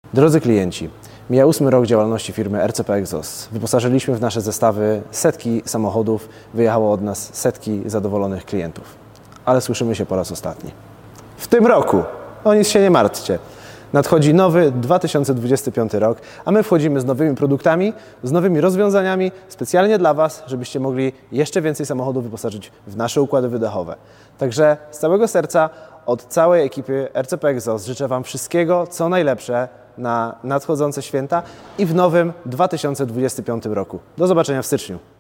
Drodzy klienci, mija 8. rok działalności firmy RCP Exhaust. Wyposażyliśmy w nasze zestawy setki samochodów, wyjechało od nas setki zadowolonych klientów. Ale słyszymy się po raz ostatni. W tym roku, o nic się nie martwcie, nadchodzi nowy 2025 rok, a my wchodzimy z nowymi produktami, z nowymi rozwiązaniami specjalnie dla Was, żebyście mogli jeszcze więcej samochodów wyposażyć w nasze układy wydechowe. Także z całego serca od całej ekipy RCP Exhaust życzę Wam wszystkiego, co najlepsze na nadchodzące święta i w nowym 2025 roku. Do zobaczenia w styczniu.